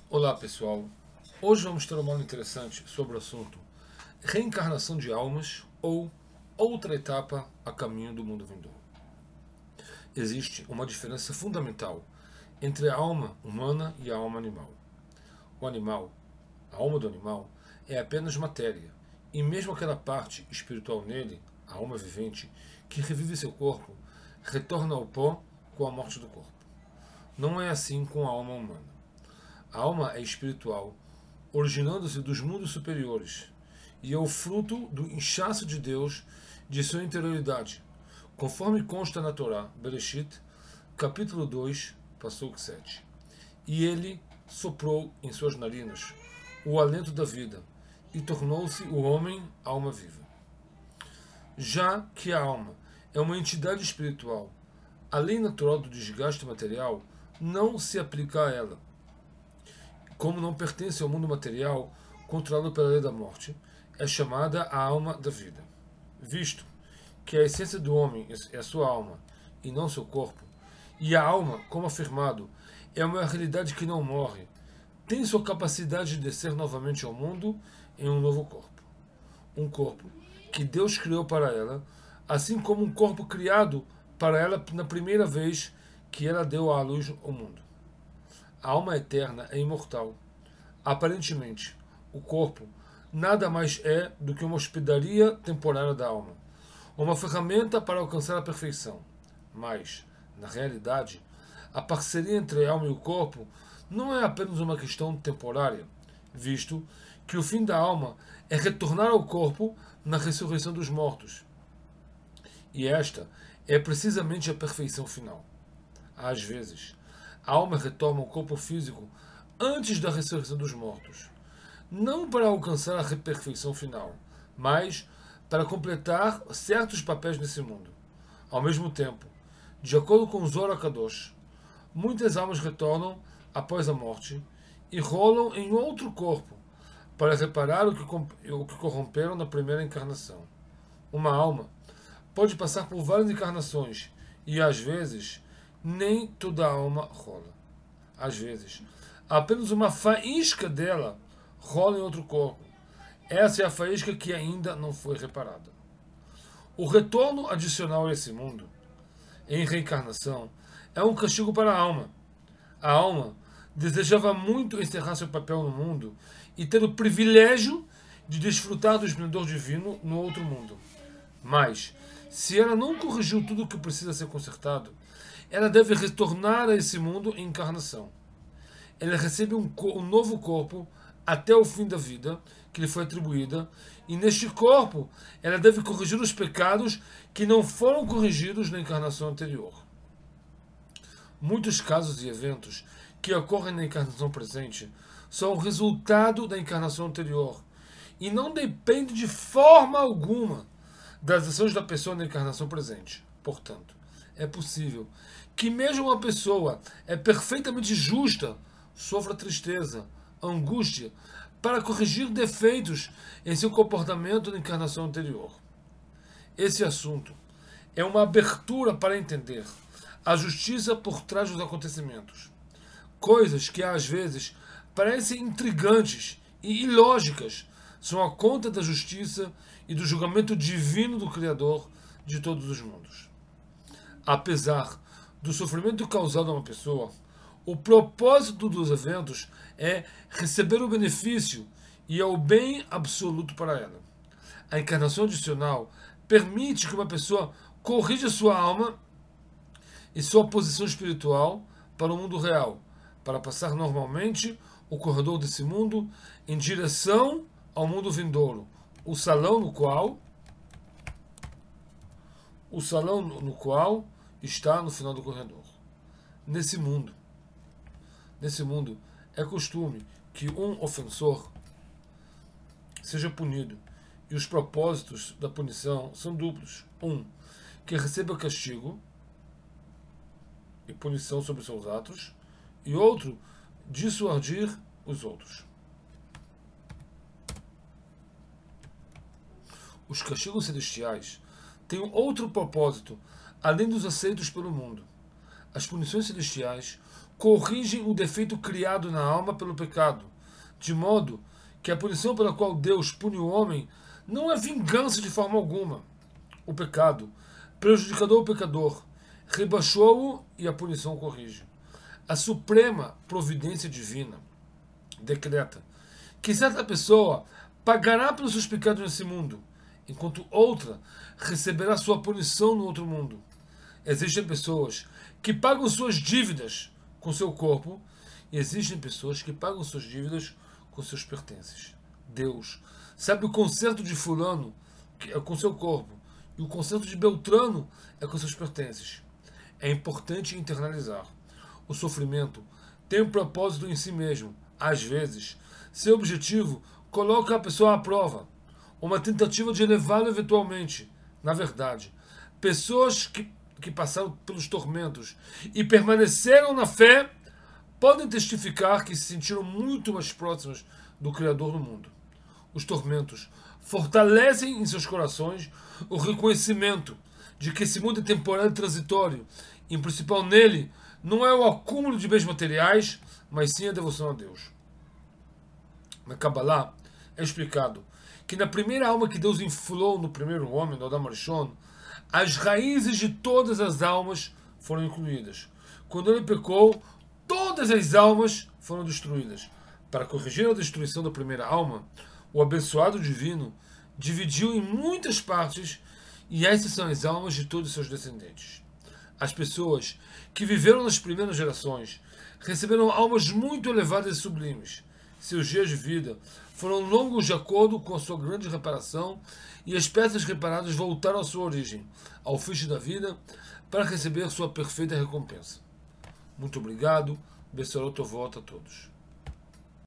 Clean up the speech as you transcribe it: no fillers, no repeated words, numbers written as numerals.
Olá pessoal, hoje vamos ter uma aula interessante sobre o assunto reencarnação de almas ou outra etapa a caminho do mundo vindouro. Existe uma diferença fundamental entre a alma humana e a alma animal. O animal, a alma do animal, é apenas matéria, e mesmo aquela parte espiritual nele, a alma vivente, que revive seu corpo, retorna ao pó com a morte do corpo. Não é assim com a alma humana. A alma é espiritual, originando-se dos mundos superiores, e é o fruto do inchaço de Deus de sua interioridade, conforme consta na Torá, Bereshit, capítulo 2, Pasuk 7. E ele soprou em suas narinas o alento da vida, e tornou-se o homem alma viva. Já que a alma é uma entidade espiritual, a lei natural do desgaste material não se aplica a ela. Como não pertence ao mundo material, controlado pela lei da morte, é chamada a alma da vida. Visto que a essência do homem é a sua alma e não seu corpo, e a alma, como afirmado, é uma realidade que não morre, tem sua capacidade de descer novamente ao mundo em um novo corpo. Um corpo que Deus criou para ela, assim como um corpo criado para ela na primeira vez que ela deu à luz ao mundo. A alma eterna é imortal. Aparentemente, o corpo nada mais é do que uma hospedaria temporária da alma, uma ferramenta para alcançar a perfeição. Mas, na realidade, a parceria entre a alma e o corpo não é apenas uma questão temporária, visto que o fim da alma é retornar ao corpo na ressurreição dos mortos. E esta é precisamente a perfeição final. Às vezes, a alma retorna ao corpo físico antes da ressurreição dos mortos, não para alcançar a perfeição final, mas para completar certos papéis nesse mundo. Ao mesmo tempo, de acordo com Zohar Kadosh, muitas almas retornam após a morte e rolam em outro corpo para reparar o que corromperam na primeira encarnação. Uma alma pode passar por várias encarnações e, às vezes, nem toda a alma rola. Às vezes, apenas uma faísca dela rola em outro corpo. Essa é a faísca que ainda não foi reparada. O retorno adicional a esse mundo, em reencarnação, é um castigo para a alma. A alma desejava muito encerrar seu papel no mundo e ter o privilégio de desfrutar do esplendor divino no outro mundo. Mas, se ela não corrigiu tudo o que precisa ser consertado, ela deve retornar a esse mundo em encarnação. Ela recebe um novo corpo até o fim da vida que lhe foi atribuída, e neste corpo ela deve corrigir os pecados que não foram corrigidos na encarnação anterior. Muitos casos e eventos que ocorrem na encarnação presente são o resultado da encarnação anterior e não dependem de forma alguma das ações da pessoa na encarnação presente. Portanto, é possível que mesmo uma pessoa é perfeitamente justa sofra tristeza, angústia, para corrigir defeitos em seu comportamento na encarnação anterior. Esse assunto é uma abertura para entender a justiça por trás dos acontecimentos. Coisas que às vezes parecem intrigantes e ilógicas são a conta da justiça e do julgamento divino do Criador de todos os mundos. Apesar do sofrimento causado a uma pessoa, o propósito dos eventos é receber o benefício e é o bem absoluto para ela. A encarnação adicional permite que uma pessoa corrija sua alma e sua posição espiritual para o mundo real, para passar normalmente o corredor desse mundo em direção ao mundo vindouro, o salão no qual está no final do corredor. Nesse mundo é costume que um ofensor seja punido, e os propósitos da punição são duplos. Um, que receba castigo e punição sobre seus atos, e outro, dissuadir os outros. Os castigos celestiais têm outro propósito, além dos aceitos pelo mundo. As punições celestiais corrigem o defeito criado na alma pelo pecado, de modo que a punição pela qual Deus pune o homem não é vingança de forma alguma. O pecado, prejudicador ao pecador, rebaixou-o e a punição corrige. A suprema providência divina decreta que certa pessoa pagará pelos seus pecados nesse mundo, enquanto outra receberá sua punição no outro mundo. Existem pessoas que pagam suas dívidas com seu corpo e existem pessoas que pagam suas dívidas com seus pertences. Deus sabe o conserto de fulano que é com seu corpo e o conserto de Beltrano é com seus pertences. É importante internalizar. O sofrimento tem um propósito em si mesmo. Às vezes, seu objetivo coloca a pessoa à prova, uma tentativa de elevá-lo eventualmente. Na verdade, pessoas que passaram pelos tormentos e permaneceram na fé podem testificar que se sentiram muito mais próximas do Criador do mundo. Os tormentos fortalecem em seus corações o reconhecimento de que esse mundo é temporário e transitório, e o principal nele não é o acúmulo de bens materiais, mas sim a devoção a Deus. Na Kabbalah é explicado que na primeira alma que Deus inflou no primeiro homem, no Adam Rishon, as raízes de todas as almas foram incluídas. Quando ele pecou, todas as almas foram destruídas. Para corrigir a destruição da primeira alma, o abençoado divino dividiu em muitas partes, e essas são as almas de todos os seus descendentes. As pessoas que viveram nas primeiras gerações receberam almas muito elevadas e sublimes. Seus dias de vida foram longos de acordo com a sua grande reparação, e as peças reparadas voltaram à sua origem, ao fiche da vida, para receber sua perfeita recompensa. Muito obrigado. Bessorot Tovot a todos.